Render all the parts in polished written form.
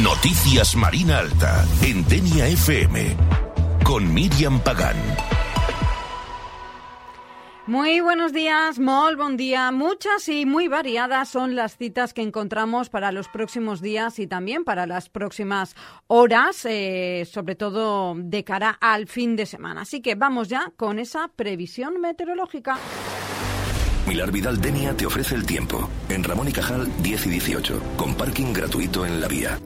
Noticias Marina Alta, en Denia FM, con Míriam Pagán. Muy buenos días, molt bon día. Muchas y muy variadas son las citas que encontramos para los próximos días y también para las próximas horas, sobre todo de cara al fin de semana. Así que vamos ya con esa previsión meteorológica. Milar Vidal Denia te ofrece el tiempo. En Ramón y Cajal 10 y 18, con parking gratuito en la vía.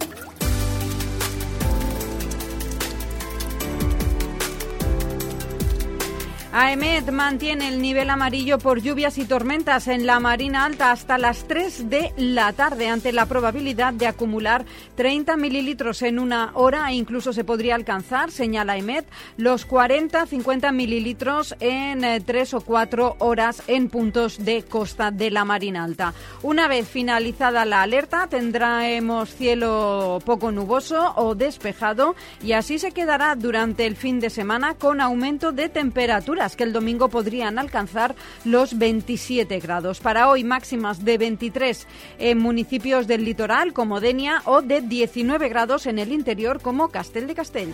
AEMET mantiene el nivel amarillo por lluvias y tormentas en la Marina Alta hasta las 3 de la tarde ante la probabilidad de acumular 30 mililitros en una hora e incluso se podría alcanzar, señala AEMET, los 40-50 mililitros en 3 o 4 horas en puntos de costa de la Marina Alta. Una vez finalizada la alerta tendremos cielo poco nuboso o despejado y así se quedará durante el fin de semana con aumento de temperatura, que el domingo podrían alcanzar los 27 grados. Para hoy máximas de 23 en municipios del litoral como Denia o de 19 grados en el interior como Castell de Castells.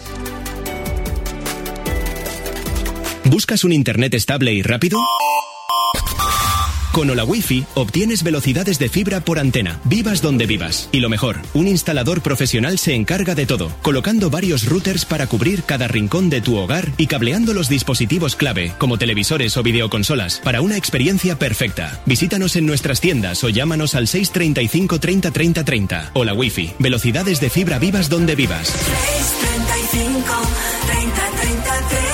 ¿Buscas un internet estable y rápido? Con Hola Wi-Fi obtienes velocidades de fibra por antena, vivas donde vivas. Y lo mejor, un instalador profesional se encarga de todo, colocando varios routers para cubrir cada rincón de tu hogar y cableando los dispositivos clave, como televisores o videoconsolas, para una experiencia perfecta. Visítanos en nuestras tiendas o llámanos al 635 30 30 30. Hola Wi-Fi, velocidades de fibra vivas donde vivas. 635 30 30 30.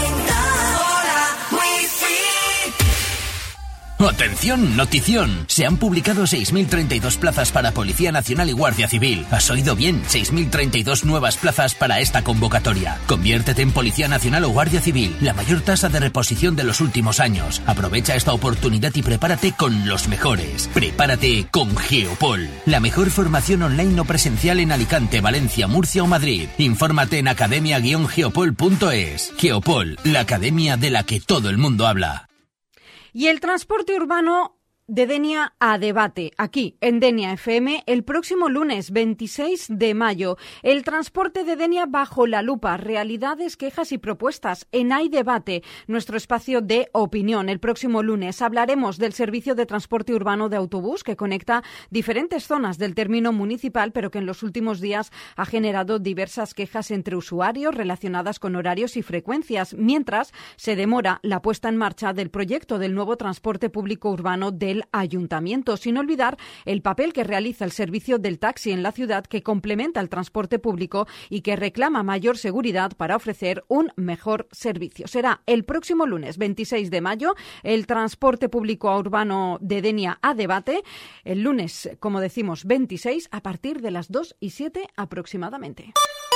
¡Atención, notición! Se han publicado 6.032 plazas para Policía Nacional y Guardia Civil. ¿Has oído bien? 6.032 nuevas plazas para esta convocatoria. Conviértete en Policía Nacional o Guardia Civil, la mayor tasa de reposición de los últimos años. Aprovecha esta oportunidad y prepárate con los mejores. Prepárate con Geopol, la mejor formación online o presencial en Alicante, Valencia, Murcia o Madrid. Infórmate en academia-geopol.es. Geopol, la academia de la que todo el mundo habla. Y el transporte urbano de Denia a debate, aquí en Denia FM, el próximo lunes 26 de mayo. El transporte de Denia bajo la lupa, realidades, quejas y propuestas en Hay Debate, nuestro espacio de opinión. El próximo lunes hablaremos del servicio de transporte urbano de autobús que conecta diferentes zonas del término municipal, pero que en los últimos días ha generado diversas quejas entre usuarios relacionadas con horarios y frecuencias, mientras se demora la puesta en marcha del proyecto del nuevo transporte público urbano del Ayuntamiento, sin olvidar el papel que realiza el servicio del taxi en la ciudad, que complementa el transporte público y que reclama mayor seguridad para ofrecer un mejor servicio. Será el próximo lunes 26 de mayo el transporte público urbano de Denia a debate, el lunes, como decimos, 26 a partir de las 2:07 aproximadamente.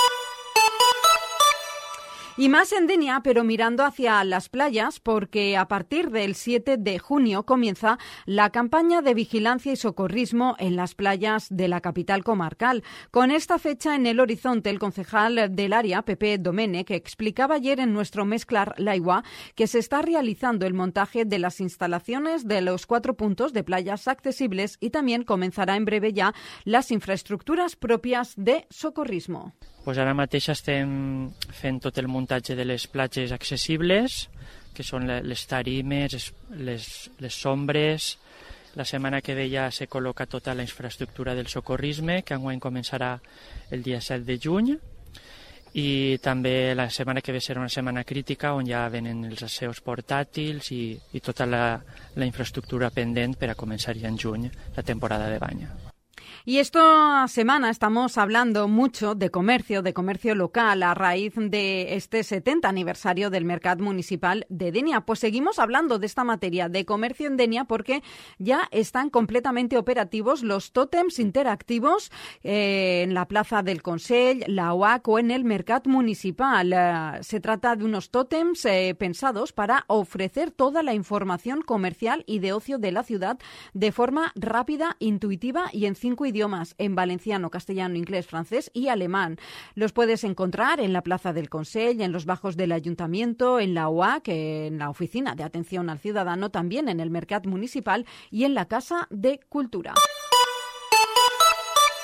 Y más en Denia, pero mirando hacia las playas, porque a partir del 7 de junio comienza la campaña de vigilancia y socorrismo en las playas de la capital comarcal. Con esta fecha en el horizonte, el concejal del área, Pepe Domènech, explicaba ayer en nuestro Mezclar l'Aigua que se está realizando el montaje de las instalaciones de los 4 puntos de playas accesibles y también comenzarà en breve ja las infraestructuras propias de socorrismo. Pues ara mateix estem fent tot el muntatge de les platges accessibles, que són les tarimes, les sombres. La setmana que ve ja se col·loca tota la infraestructura del socorrisme, que enguany començarà el dia 7 de juny. I també la setmana que ve serà una setmana crítica on ja venen els asseus portàtils i tota la infraestructura pendent per a començar ja en juny la temporada de bany. Y esta semana estamos hablando mucho de comercio local a raíz de este 70 aniversario del Mercat Municipal de Denia. Pues seguimos hablando de esta materia de comercio en Denia porque ya están completamente operativos los tótems interactivos en la Plaza del Consell, la OAC o en el Mercat Municipal. Se trata de unos tótems pensados para ofrecer toda la información comercial y de ocio de la ciudad de forma rápida, intuitiva y en 5 idiomas, en valenciano, castellano, inglés, francés y alemán. Los puedes encontrar en la Plaza del Consell, en los bajos del Ayuntamiento, en la OAC, en la Oficina de Atención al Ciudadano, también en el Mercat Municipal y en la Casa de Cultura.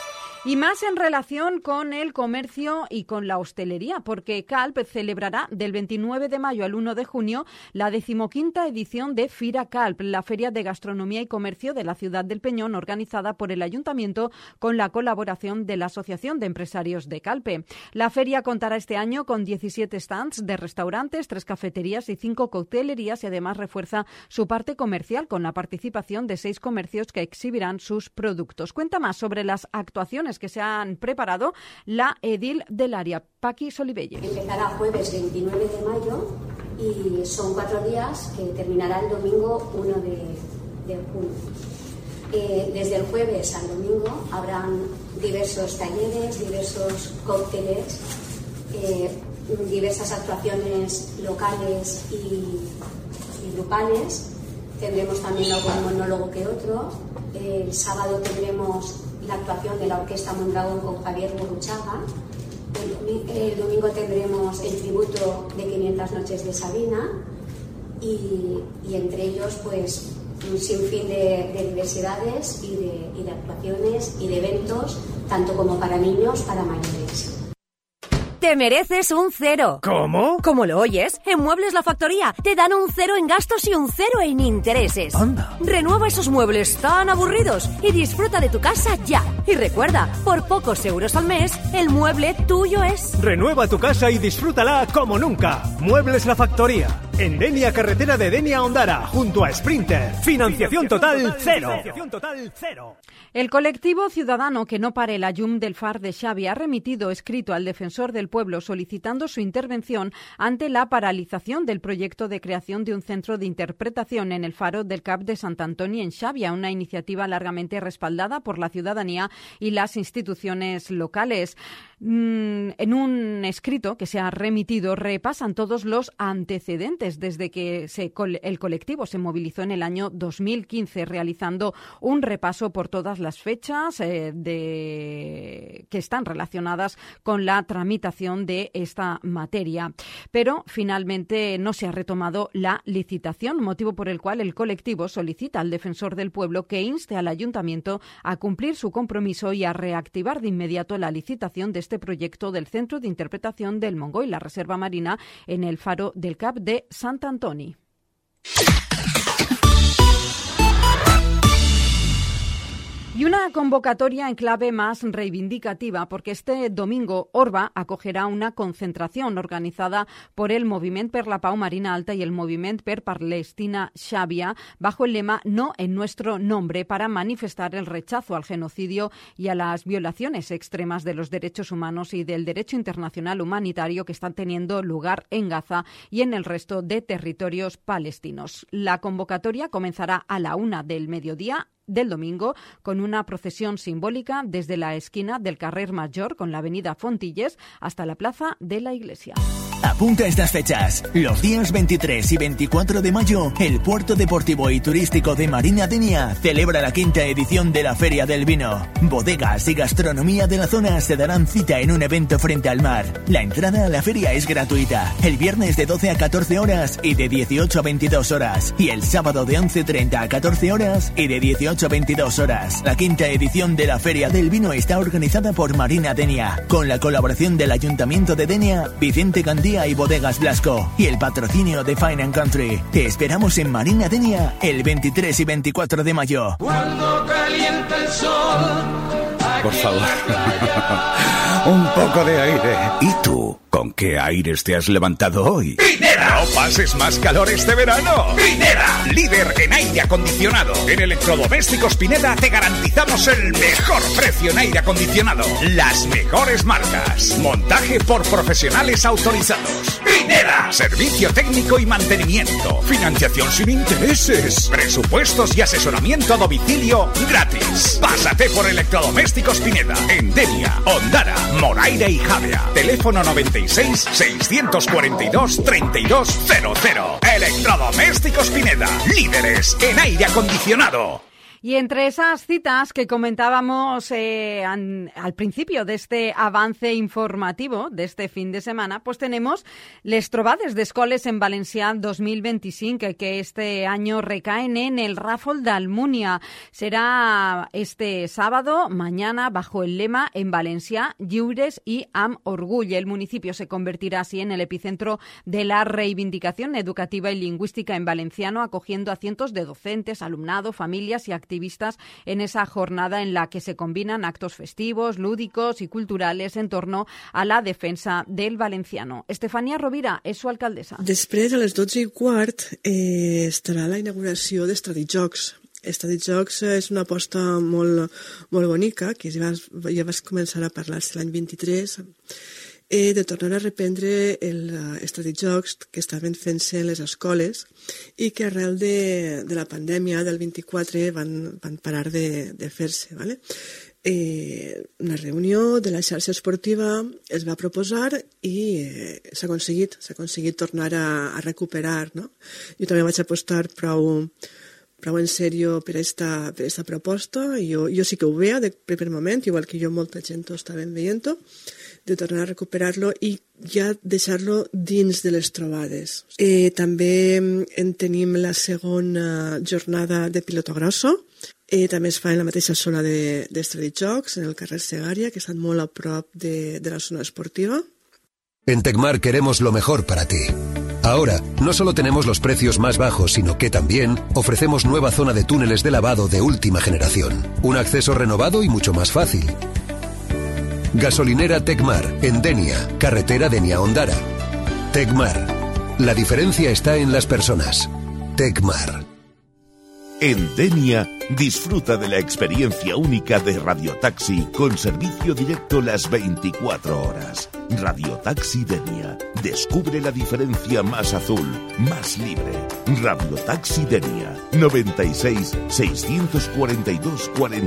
Y más en relación con el comercio y con la hostelería, porque Calp celebrará del 29 de mayo al 1 de junio la 15ª edición de Fira Calp, la Feria de Gastronomía y Comercio de la ciudad del Peñón, organizada por el Ayuntamiento con la colaboración de la Asociación de Empresarios de Calpe. La feria contará este año con 17 stands de restaurantes, 3 cafeterías y 5 coctelerías y además refuerza su parte comercial con la participación de 6 comercios que exhibirán sus productos. Cuenta más sobre las actuaciones que se han preparado la edil del área, Paqui Solivelle. Empezará jueves 29 de mayo y son 4 días que terminará el domingo 1 de junio. Desde el jueves al domingo habrán diversos talleres, diversos cócteles, diversas actuaciones locales y grupales. Tendremos también algún monólogo que otro. El sábado tendremos la actuación de la Orquesta Mondragón con Javier Gurruchaga. El domingo tendremos el tributo de 500 noches de Sabina y entre ellos pues un sinfín de diversidades y de actuaciones y de eventos, tanto como para niños, para mayores. Te mereces un 0. ¿Cómo? Como lo oyes, en Muebles La Factoría te dan un 0 en gastos y un 0 en intereses. Anda. Renueva esos muebles tan aburridos y disfruta de tu casa ya. Y recuerda, por pocos euros al mes, el mueble tuyo es. Renueva tu casa y disfrútala como nunca. Muebles La Factoría. En Denia, carretera de Denia a Ondara, junto a Sprinter. Financiación total cero. El colectivo ciudadano Que no pare la llum del Far de Xavi ha remitido escrito al defensor del pueblo solicitando su intervención ante la paralización del proyecto de creación de un centro de interpretación en el faro del Cap de Sant Antoni en Xàbia, una iniciativa largamente respaldada por la ciudadanía y las instituciones locales. En un escrito que se ha remitido repasan todos los antecedentes desde que el colectivo se movilizó en el año 2015, realizando un repaso por todas las fechas que están relacionadas con la tramitación de esta materia. Pero finalmente no se ha retomado la licitación, motivo por el cual el colectivo solicita al defensor del pueblo que inste al ayuntamiento a cumplir su compromiso y a reactivar de inmediato la licitación de este proyecto del Centro de Interpretación del Mongo y la Reserva Marina en el faro del Cap de Sant Antoni. Y una convocatoria en clave más reivindicativa, porque este domingo Orba acogerá una concentración organizada por el Moviment per la Pau Marina Alta y el Moviment per Palestina Xàbia bajo el lema No en nuestro nombre, para manifestar el rechazo al genocidio y a las violaciones extremas de los derechos humanos y del derecho internacional humanitario que están teniendo lugar en Gaza y en el resto de territorios palestinos. La convocatoria comenzará a la 1 del mediodía del domingo con una procesión simbólica desde la esquina del Carrer Major con la avenida Fontilles hasta la plaza de la Iglesia. Apunta estas fechas. Los días 23 y 24 de mayo, el Puerto Deportivo y Turístico de Marina Denia celebra la 5ª edición de la Feria del Vino. Bodegas y gastronomía de la zona se darán cita en un evento frente al mar. La entrada a la feria es gratuita. El viernes de 12 a 14 horas y de 18 a 22 horas. Y el sábado de 11:30 a 14 horas y de 18 a 22 horas. La 5ª edición de la Feria del Vino está organizada por Marina Denia, con la colaboración del Ayuntamiento de Denia, Vicente Gandía y Bodegas Blasco y el patrocinio de Fine & Country. Te esperamos en Marina Denia el 23 y 24 de mayo. Cuando calienta el sol, por favor, un poco de aire. ¿Y tú? ¿Con qué aires te has levantado hoy? ¡Pineda! ¡No pases más calor este verano! ¡Pineda! Líder en aire acondicionado. En Electrodomésticos Pineda te garantizamos el mejor precio en aire acondicionado. Las mejores marcas. Montaje por profesionales autorizados. ¡Pineda! Servicio técnico y mantenimiento. Financiación sin intereses. Presupuestos y asesoramiento a domicilio gratis. Pásate por Electrodomésticos Pineda. En Denia, Ondara, Moraira y Javea. Teléfono 96-642-3200. Electrodomésticos Pineda, líderes en aire acondicionado. Y entre esas citas que comentábamos al principio de este avance informativo de este fin de semana, pues tenemos les trobades d'escoles en valencià 2025, que este año recaen en el Ràfol d'Almúnia. Será este sábado, mañana, bajo el lema en valencià, lliures y amb orgull. El municipio se convertirá así en el epicentro de la reivindicación educativa y lingüística en valenciano, acogiendo a cientos de docentes, alumnado, familias y activistas en esa jornada en la que se combinan actos festivos, lúdicos y culturales en torno a la defensa del valenciano. Estefanía Rovira és su alcaldessa. Després, a les 12:15, estarà la inauguració d'Estraditjocs. Estraditjocs és una aposta molt bonica, que ja vas començar a parlar-se l'any 23, de tornar a reprendre Estraditjocs que estaven fent-se en les escoles i que arrel de la pandèmia del 24 van parar de fer-se, ¿vale? Una reunió de la xarxa esportiva es va proposar i s'ha aconseguit tornar a recuperar, no? Jo també vaig apostar prou en sèrio per esta proposta, i jo sí que ho veia de primer moment, igual que jo molta gent ho estàvem veient-ho, de tornar a recuperar-lo i ja deixar-lo dins de les trobades. També en tenim la segona jornada de piloto grosso. També es fa en la mateixa zona d'Estraditjocs, en el carrer Segària, que està molt a prop de la zona esportiva. En Tecmar queremos lo mejor para ti. Ahora, no solo tenemos los precios más bajos, sino que también ofrecemos nueva zona de túneles de lavado de última generación. Un acceso renovado y mucho más fácil. Gasolinera Tecmar, en Denia, carretera Denia-Ondara. Tecmar. La diferencia está en las personas. Tecmar. En Denia, disfruta de la experiencia única de Radiotaxi con servicio directo las 24 horas. Radiotaxi Denia. Descubre la diferencia más azul, más libre. Radiotaxi Denia. 96 642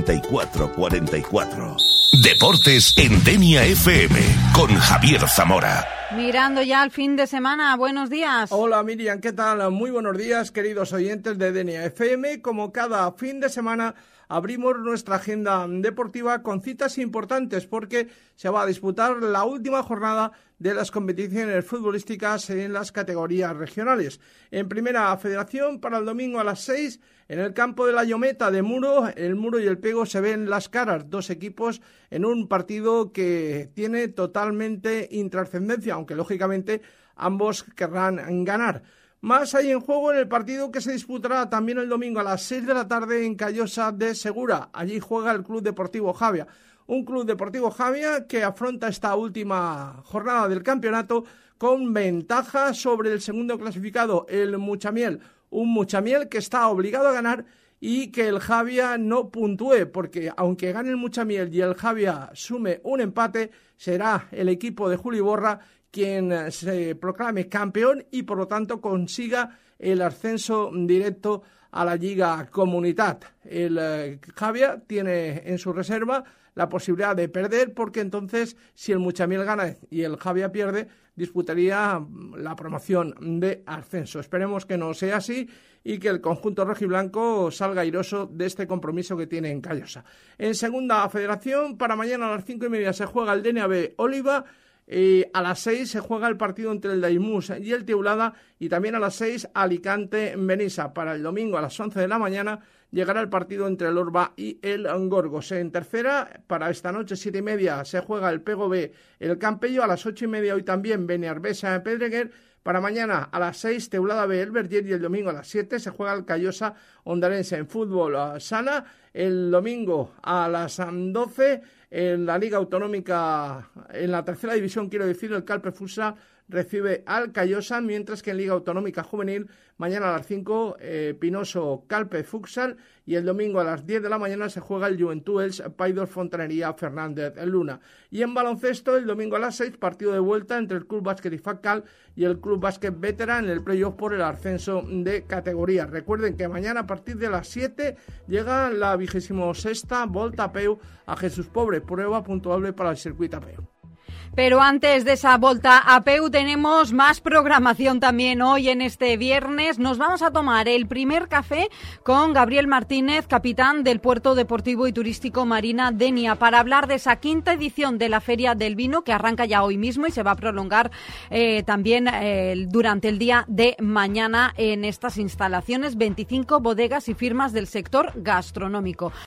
44 44. Deportes en Denia FM con Javier Zamora. Mirando ya al fin de semana, buenos días. Hola Miriam, ¿qué tal? Muy buenos días, queridos oyentes de Denia FM. Como cada fin de semana abrimos nuestra agenda deportiva con citas importantes porque se va a disputar la última jornada de las competiciones futbolísticas en las categorías regionales. En Primera Federación, para el domingo a las 6, en el campo de la Llometa de Muro, el Muro y el Pego se ven las caras, dos equipos en un partido que tiene totalmente intrascendencia, aunque lógicamente ambos querrán ganar. Más hay en juego en el partido que se disputará también el domingo a las 6 de la tarde en Callosa de Segura. Allí juega el Club Deportivo Javia. Un Club Deportivo Javia que afronta esta última jornada del campeonato con ventaja sobre el segundo clasificado, el Muchamiel. Un Muchamiel que está obligado a ganar y que el Javia no puntúe, porque aunque gane el Muchamiel y el Javia sume un empate, será el equipo de Juli Borra quien se proclame campeón y por lo tanto consiga el ascenso directo a la Lliga Comunitat. El Javia tiene en su reserva la posibilidad de perder, porque entonces si el Muchamiel gana y el Javia pierde, disputaría la promoción de ascenso. Esperemos que no sea así y que el conjunto rojiblanco salga airoso de este compromiso que tiene en Callosa. En Segunda Federación, para mañana a las 5:30 se juega el Denia B Oliva. A las 6 se juega el partido entre el Daimús y el Teulada, y también a las 6 Alicante-Benissa. Para el domingo a las 11 de la mañana llegará el partido entre el Orba y el Gorgos. En tercera, para esta noche 7:30 se juega el Pego B, el Campello. A las 8:30 hoy también Beniarbesa Pedreguer. Para mañana a las 6 Teulada B el Verger, y el domingo a las 7 se juega el Callosa Ondarense. En fútbol sala, el domingo a las 12 en la Liga Autonómica, en la tercera división quiero decir, el Calpe Futsal recibe al Callosa, mientras que en Liga Autonómica Juvenil, mañana a las 5, Pinoso Calpe Futsal, y el domingo a las 10 de la mañana se juega el Juventudes Paidor Fontanería Fernández Luna. Y en baloncesto, el domingo a las 6, partido de vuelta entre el Club Básquet Ifaccal y el Club Básquet Veteran en el playoff por el ascenso de categoría. Recuerden que mañana a partir de las 7 llega la 26ª Volta a Peu a Jesús Pobre, prueba puntuable para el circuito a Peu. Pero antes de esa volta a peu tenemos más programación también hoy en este viernes. Nos vamos a tomar el primer café con Gabriel Martínez, capitán del Puerto Deportivo y Turístico Marina Denia, para hablar de esa quinta edición de la Feria del Vino que arranca ya hoy mismo y se va a prolongar también durante el día de mañana en estas instalaciones. 25 bodegas y firmas del sector gastronómico.